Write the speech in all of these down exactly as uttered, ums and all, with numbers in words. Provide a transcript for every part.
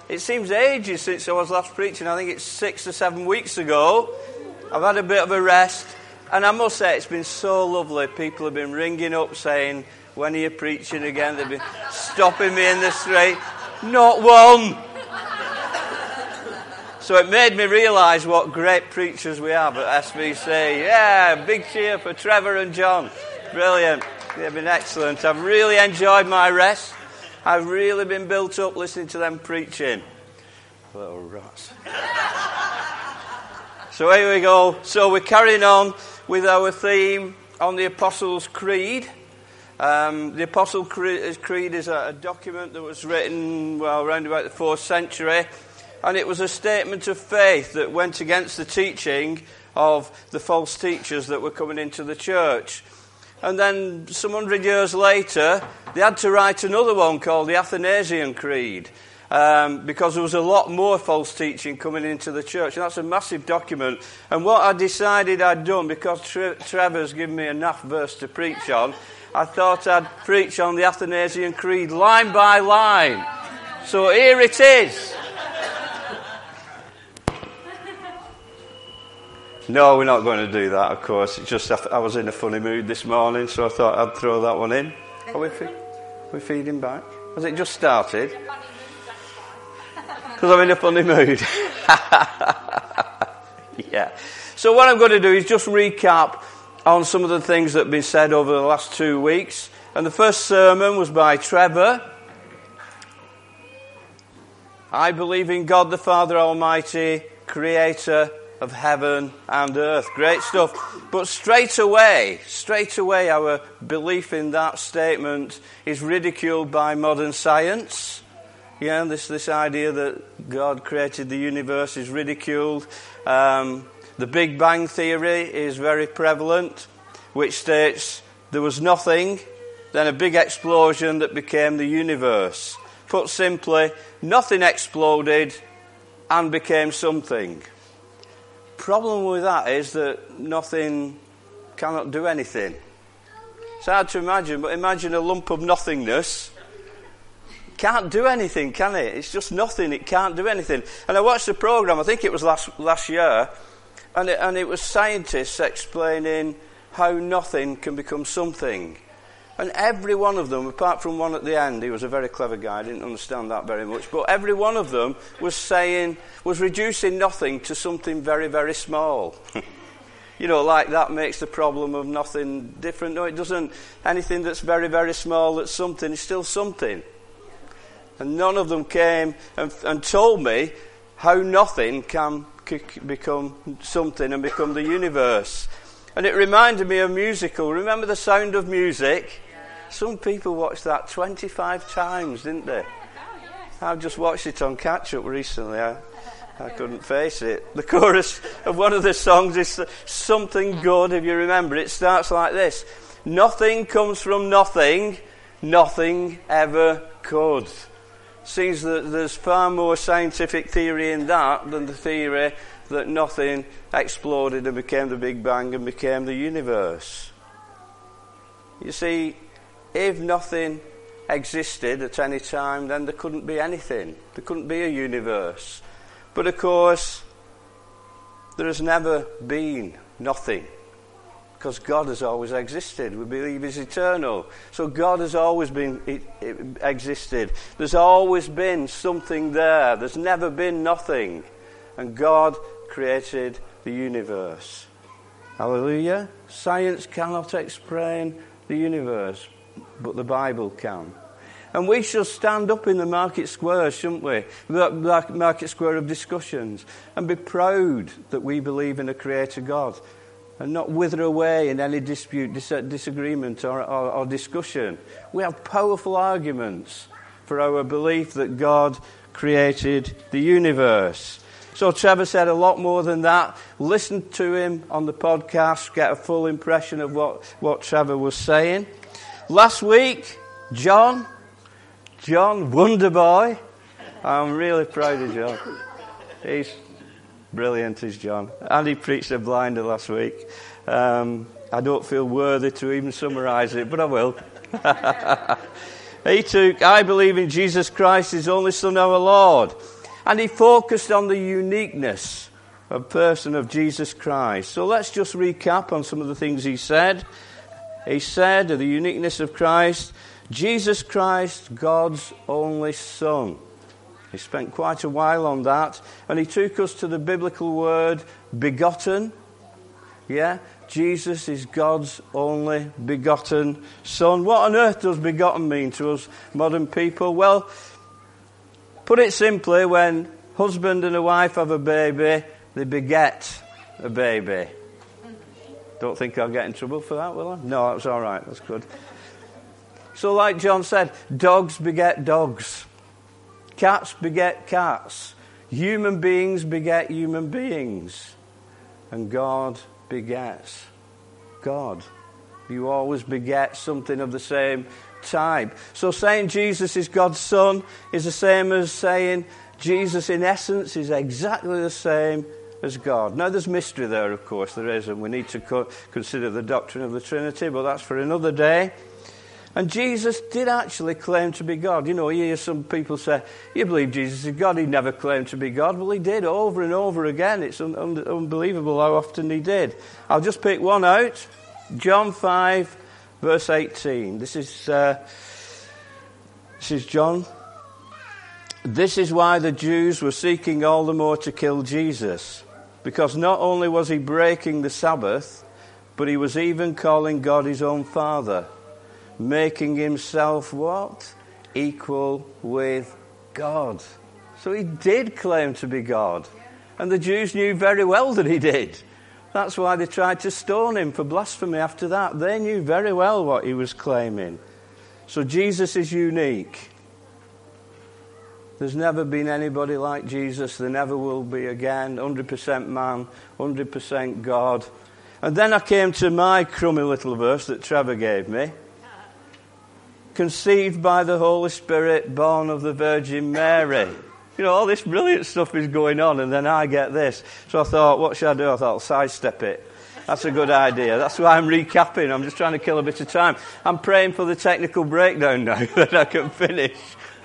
it seems ages since I was last preaching. I think it's six or seven weeks ago. I've had a bit of a rest. And I must say, it's been so lovely. People have been ringing up saying, when are you preaching again? They've been stopping me in the street. Not one. So it made me realise what great preachers we have at S B C. Yeah, big cheer for Trevor and John. Brilliant. They've been excellent. I've really enjoyed my rest. I've really been built up listening to them preaching. Little rats. So here we go. So we're carrying on with our theme on the Apostles' Creed. Um, the Apostles' Creed is a, a document that was written, well, around about the fourth century. And it was a statement of faith that went against the teaching of the false teachers that were coming into the church. And then some hundred years later, they had to write another one called the Athanasian Creed, um, because there was a lot more false teaching coming into the church. And that's a massive document. And what I decided I'd done, because Tre- Trevor's given me enough verse to preach on, I thought I'd preach on the Athanasian Creed line by line. So here it is. No, we're not going to do that, of course. It's just I was in a funny mood this morning, so I thought I'd throw that one in. Are we, fe- are we feeding back? Has it just started? Because I'm in a funny mood. Yeah. So what I'm going to do is just recap on some of the things that have been said over the last two weeks. And the first sermon was by Trevor. I believe in God the Father Almighty, Creator of heaven and earth. Great stuff. But straight away, straight away our belief in that statement is ridiculed by modern science. Yeah, this this idea that God created the universe is ridiculed. Um, the Big Bang Theory is very prevalent, which states there was nothing, then a big explosion that became the universe. Put simply, nothing exploded and became something. Problem with that is that nothing cannot do anything. It's hard to imagine, but imagine a lump of nothingness. Can't do anything, can it? It's just nothing. It can't do anything. And I watched a program, I think it was last last year, and it, and it was scientists explaining how nothing can become something. And every one of them, apart from one at the end, he was a very clever guy, I didn't understand that very much, but every one of them was saying, was reducing nothing to something very, very small. You know, like that makes the problem of nothing different. No, it doesn't. Anything that's very, very small, that's something, is still something. And none of them came and, and told me how nothing can c- become something and become the universe. And it reminded me of a musical. Remember The Sound of Music? Some people watched that twenty-five times, didn't they? I've just watched it on catch-up recently. I, I couldn't face it. The chorus of one of the songs is Something Good, if you remember. It starts like this. Nothing comes from nothing, nothing ever could. Seems that there's far more scientific theory in that than the theory that nothing exploded and became the Big Bang and became the universe. You see, if nothing existed at any time, then there couldn't be anything. There couldn't be a universe. But of course, there has never been nothing, because God has always existed. We believe He's eternal. So God has always been it, it existed. There's always been something there. There's never been nothing. And God created the universe. Hallelujah. Science cannot explain the universe, but the Bible can. And we should stand up in the market square, shouldn't we? The market square of discussions, and be proud that we believe in a creator God, and not wither away in any dispute, dis- disagreement or, or, or discussion. We have powerful arguments for our belief that God created the universe. So Trevor said a lot more than that. Listen to him on the podcast, get a full impression of what, what Trevor was saying. Last week, John, John Wonderboy. I'm really proud of John. He's brilliant, is John. And he preached a blinder last week. Um, I don't feel worthy to even summarise it, but I will. He took, I believe in Jesus Christ, his only Son, our Lord. And he focused on the uniqueness of person of Jesus Christ. So let's just recap on some of the things he said. He said of the uniqueness of Christ, Jesus Christ, God's only Son. He spent quite a while on that. And he took us to the biblical word begotten. Yeah, Jesus is God's only begotten Son. What on earth does begotten mean to us modern people? Well, put it simply, when husband and a wife have a baby, they beget a baby. Don't think I'll get in trouble for that, will I? No, that's all right. That's good. So like John said, dogs beget dogs. Cats beget cats. Human beings beget human beings. And God begets God. You always beget something of the same type. So saying Jesus is God's Son is the same as saying Jesus in essence is exactly the same as God. Now there's mystery there, of course, there is, and we need to co- consider the doctrine of the Trinity, but that's for another day. And Jesus did actually claim to be God. You know, you hear some people say, you believe Jesus is God. He never claimed to be God. Well, he did over and over again. It's un- un- unbelievable how often he did. I'll just pick one out. John five, verse eighteen. This is, uh, this is John. This is why the Jews were seeking all the more to kill Jesus. Because not only was he breaking the Sabbath, but he was even calling God his own Father. Making himself what? Equal with God. So he did claim to be God. And the Jews knew very well that he did. That's why they tried to stone him for blasphemy after that. They knew very well what he was claiming. So Jesus is unique. There's never been anybody like Jesus. There never will be again. one hundred percent man, one hundred percent God. And then I came to my crummy little verse that Trevor gave me. Conceived by the Holy Spirit, born of the Virgin Mary. You know, all this brilliant stuff is going on, and then I get this. So I thought, what should I do? I thought, sidestep it. That's a good idea. That's why I'm recapping. I'm just trying to kill a bit of time. I'm praying for the technical breakdown now that I can finish.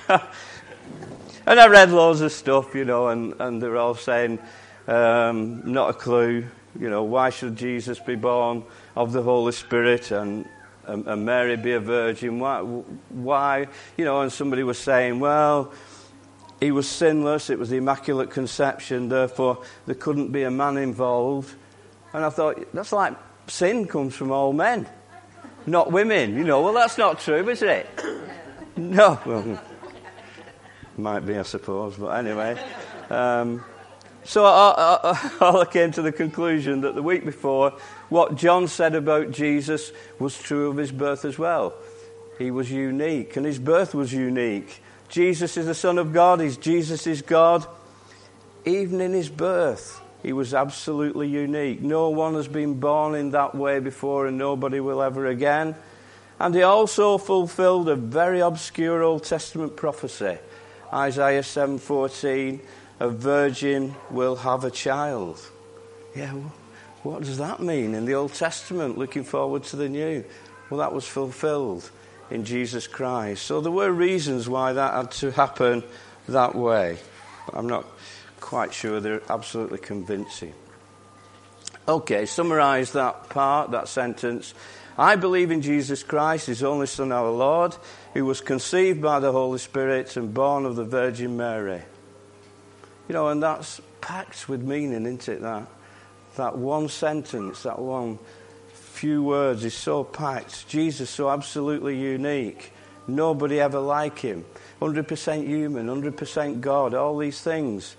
And I read loads of stuff, you know, and, and they're all saying, um, not a clue. You know, why should Jesus be born of the Holy Spirit and and Mary be a virgin? Why, why? You know, and somebody was saying, well, he was sinless, it was the Immaculate Conception, therefore there couldn't be a man involved. And I thought, that's like sin comes from all men, not women. You know, well, that's not true, is it? No. Well, might be, I suppose, but anyway. Um, so I, I, I came to the conclusion that the week before, what John said about Jesus was true of his birth as well. He was unique, and his birth was unique. Jesus is the Son of God. He's, Jesus is God. Even in his birth, he was absolutely unique. No one has been born in that way before, and nobody will ever again. And he also fulfilled a very obscure Old Testament prophecy. Isaiah seven fourteen, a virgin will have a child. Yeah, well, what does that mean in the Old Testament, looking forward to the New? Well, that was fulfilled in Jesus Christ. So there were reasons why that had to happen that way. But I'm not quite sure they're absolutely convincing. Okay, summarise that part, that sentence. I believe in Jesus Christ, his only Son, our Lord, who was conceived by the Holy Spirit and born of the Virgin Mary. You know, and that's packed with meaning, isn't it, that? That one sentence, that one few words is so packed. Jesus so absolutely unique. Nobody ever like him. one hundred percent human, one hundred percent God, all these things.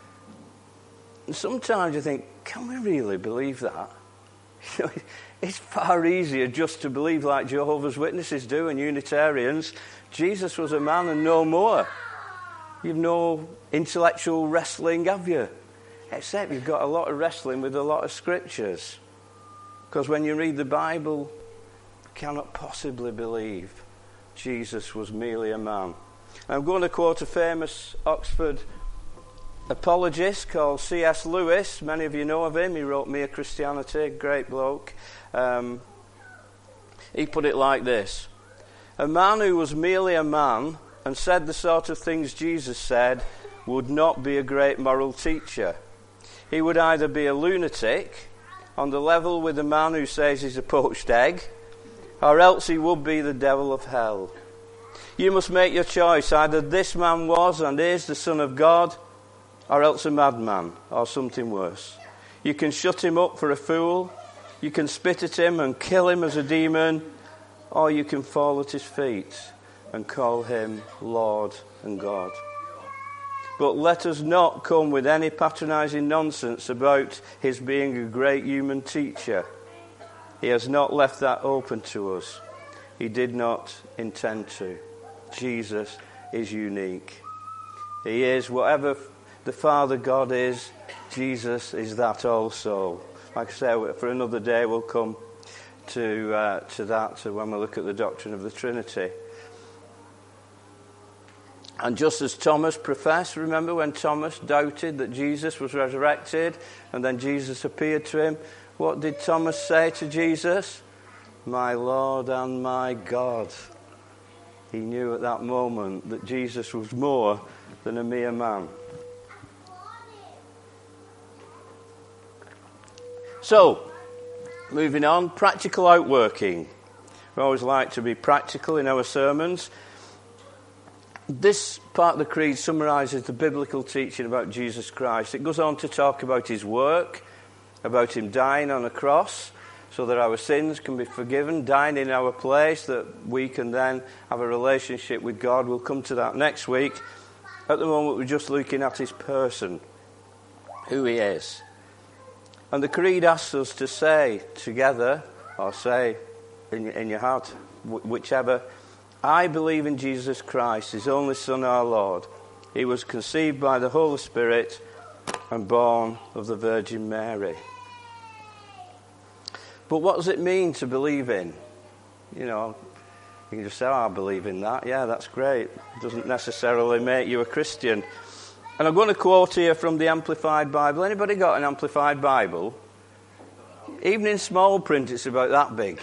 And sometimes you think, can we really believe that? You know, it's far easier just to believe like Jehovah's Witnesses do and Unitarians. Jesus was a man and no more. You've no intellectual wrestling, have you? Except you've got a lot of wrestling with a lot of scriptures. Because when you read the Bible, you cannot possibly believe Jesus was merely a man. I'm going to quote a famous Oxford apologist called C S Lewis. Many of you know of him. He wrote Mere Christianity, great bloke. Um, he put it like this. A man who was merely a man and said the sort of things Jesus said would not be a great moral teacher. He would either be a lunatic, on the level with a man who says he's a poached egg, or else he would be the devil of hell. You must make your choice. Either this man was and is the Son of God, or else a madman, or something worse. You can shut him up for a fool, you can spit at him and kill him as a demon, or you can fall at his feet and call him Lord and God. But let us not come with any patronising nonsense about his being a great human teacher. He has not left that open to us. He did not intend to. Jesus is unique. He is whatever the Father God is, Jesus is that also. Like I say, for another day we'll come to uh, to that to when we look at the doctrine of the Trinity. And just as Thomas professed, remember when Thomas doubted that Jesus was resurrected and then Jesus appeared to him, what did Thomas say to Jesus? My Lord and my God. He knew at that moment that Jesus was more than a mere man. So, moving on, practical outworking. We always like to be practical in our sermons. This part of the creed summarises the biblical teaching about Jesus Christ. It goes on to talk about his work, about him dying on a cross so that our sins can be forgiven, dying in our place, that we can then have a relationship with God. We'll come to that next week. At the moment, we're just looking at his person, who he is. And the creed asks us to say together, or say in your, in your heart, whichever, I believe in Jesus Christ, his only Son, our Lord. He was conceived by the Holy Spirit and born of the Virgin Mary. But what does it mean to believe in? You know, you can just say, oh, I believe in that. Yeah, that's great. It doesn't necessarily make you a Christian. And I'm going to quote here from the Amplified Bible. Anybody got an Amplified Bible? Even in small print, it's about that big.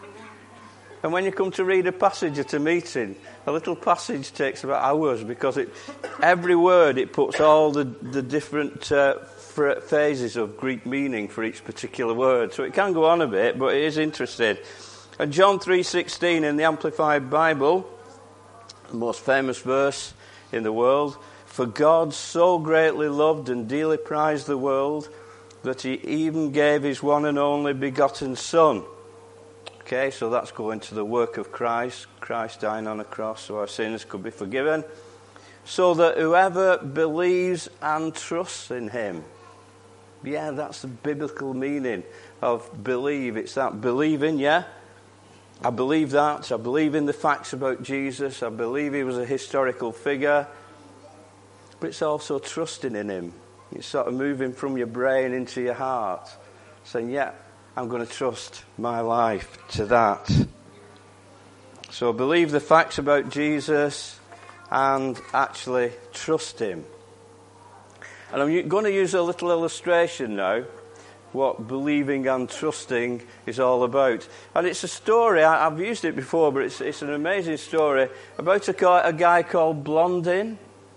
And when you come to read a passage at a meeting, a little passage takes about hours because it, every word, it puts all the, the different uh, phases of Greek meaning for each particular word. So it can go on a bit, but it is interesting. And John three sixteen in the Amplified Bible, the most famous verse in the world, for God so greatly loved and dearly prized the world that he even gave his one and only begotten Son. Okay, so that's going to the work of Christ, Christ dying on a cross so our sins could be forgiven, so that whoever believes and trusts in him. Yeah, that's the biblical meaning of believe. It's that believing, yeah? I believe that. I believe in the facts about Jesus. I believe he was a historical figure. But it's also trusting in him. It's sort of moving from your brain into your heart, saying, yeah, I'm going to trust my life to that. So believe the facts about Jesus and actually trust him. And I'm going to use a little illustration now, what believing and trusting is all about. And it's a story, I've used it before, but it's, it's an amazing story about a, a guy called Blondin.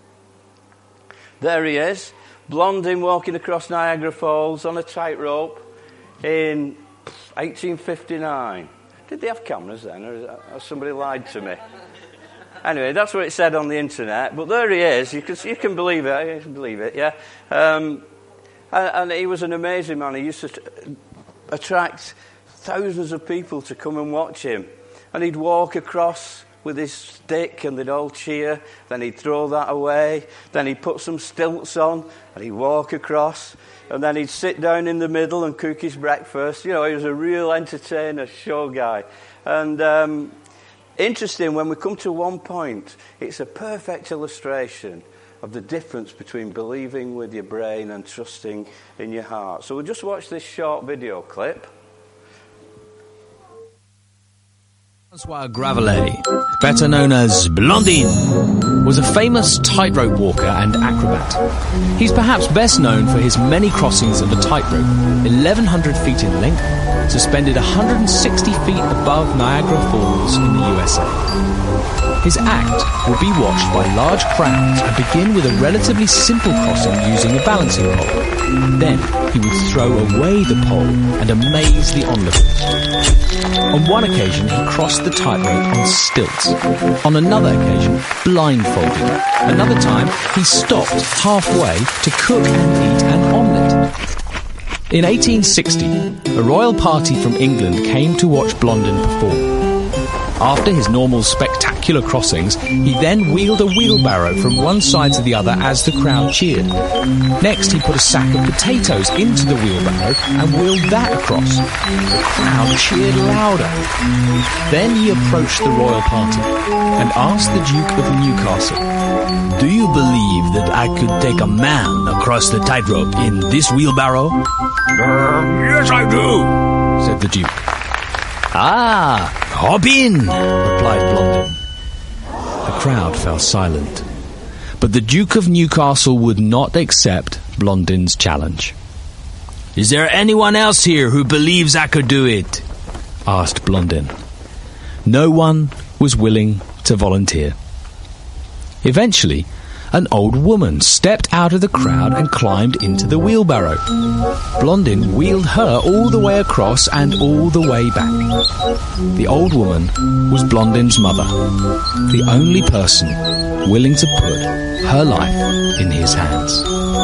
There he is, Blondin walking across Niagara Falls on a tightrope in eighteen fifty-nine. Did they have cameras then, or has somebody lied to me? Anyway, that's what it said on the internet. But there he is. You can you can believe it. You can believe it, yeah. Um, and, and he was an amazing man. He used to attract thousands of people to come and watch him. And he'd walk across with his stick and they'd all cheer. Then he'd throw that away. Then he'd put some stilts on and he'd walk across. And then he'd sit down in the middle and cook his breakfast. You know, he was a real entertainer, show guy. And um, interesting, when we come to one point, it's a perfect illustration of the difference between believing with your brain and trusting in your heart. So we'll just watch this short video clip. Francois Gravelet, better known as Blondin, was a famous tightrope walker and acrobat. He's perhaps best known for his many crossings of a tightrope, eleven hundred feet in length, suspended one hundred sixty feet above Niagara Falls in the U S A. His act would be watched by large crowds and begin with a relatively simple crossing using a balancing pole. Then he would throw away the pole and amaze the onlookers. On one occasion, he crossed the tightrope on stilts. On another occasion, blindfolded. Another time, he stopped halfway to cook and eat an omelette. In eighteen sixty, a royal party from England came to watch Blondin perform. After his normal spectacular crossings, he then wheeled a wheelbarrow from one side to the other as the crowd cheered. Next, he put a sack of potatoes into the wheelbarrow and wheeled that across. The crowd cheered louder. Then he approached the royal party and asked the Duke of Newcastle, "Do you believe that I could take a man across the tightrope in this wheelbarrow?" "Uh, yes, I do," said the Duke. "Ah, hop in," replied Blondin. The crowd fell silent, but the Duke of Newcastle would not accept Blondin's challenge. "Is there anyone else here who believes I could do it?" asked Blondin. No one was willing to volunteer. Eventually, an old woman stepped out of the crowd and climbed into the wheelbarrow. Blondin wheeled her all the way across and all the way back. The old woman was Blondin's mother, the only person willing to put her life in his hands.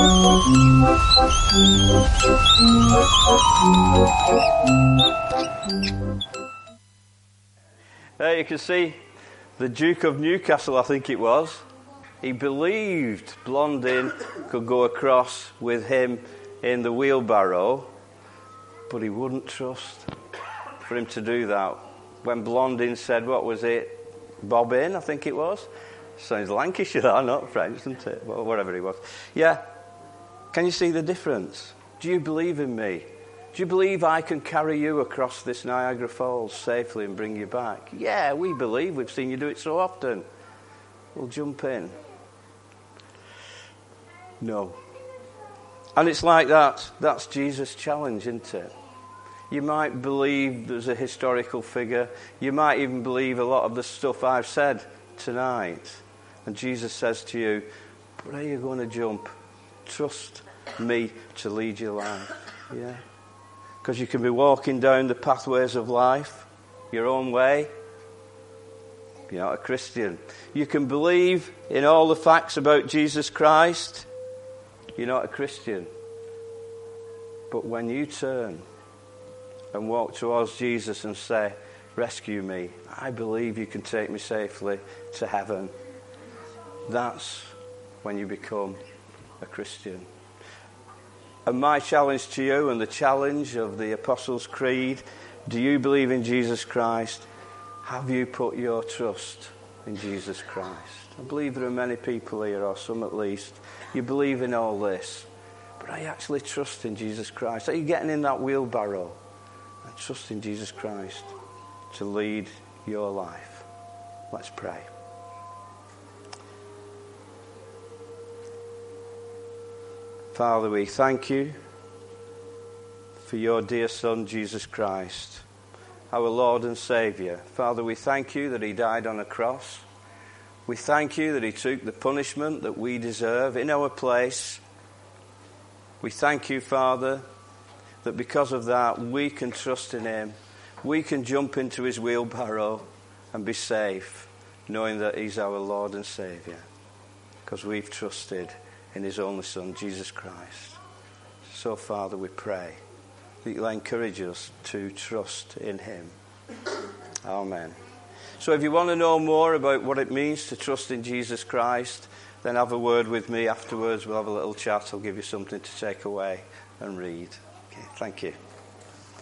There you can see the Duke of Newcastle, I think it was. He believed Blondin could go across with him in the wheelbarrow, but he wouldn't trust for him to do that. When Blondin said, what was it, bob in, I think it was. Sounds Lancashire, that, not French, doesn't it? Well, whatever he was. Yeah. Can you see the difference? Do you believe in me? Do you believe I can carry you across this Niagara Falls safely and bring you back? Yeah, we believe. We've seen you do it so often. We'll jump in. No. And it's like that. That's Jesus' challenge, isn't it? You might believe there's a historical figure. You might even believe a lot of the stuff I've said tonight. And Jesus says to you, but are you going to jump? Trust me to lead your life. Yeah. Because you can be walking down the pathways of life your own way. You're not a Christian. You can believe in all the facts about Jesus Christ. You're not a Christian. But when you turn and walk towards Jesus and say, rescue me, I believe you can take me safely to heaven, that's when you become a Christian. And my challenge to you, and the challenge of the Apostles' Creed, do you believe in Jesus Christ? Have you put your trust in Jesus Christ? I believe there are many people here, or some at least. You believe in all this, but are you actually trusting Jesus Christ? Are you getting in that wheelbarrow and trusting Jesus Christ to lead your life? Let's pray. Father, we thank you for your dear Son, Jesus Christ, our Lord and Saviour. Father, we thank you that he died on a cross. We thank you that he took the punishment that we deserve in our place. We thank you, Father, that because of that we can trust in him. We can jump into his wheelbarrow and be safe, knowing that he's our Lord and Saviour, because we've trusted in his only Son, Jesus Christ. So, Father, we pray that you'll encourage us to trust in him. Amen. So if you want to know more about what it means to trust in Jesus Christ, then have a word with me afterwards. We'll have a little chat. I'll give you something to take away and read. Okay, thank you.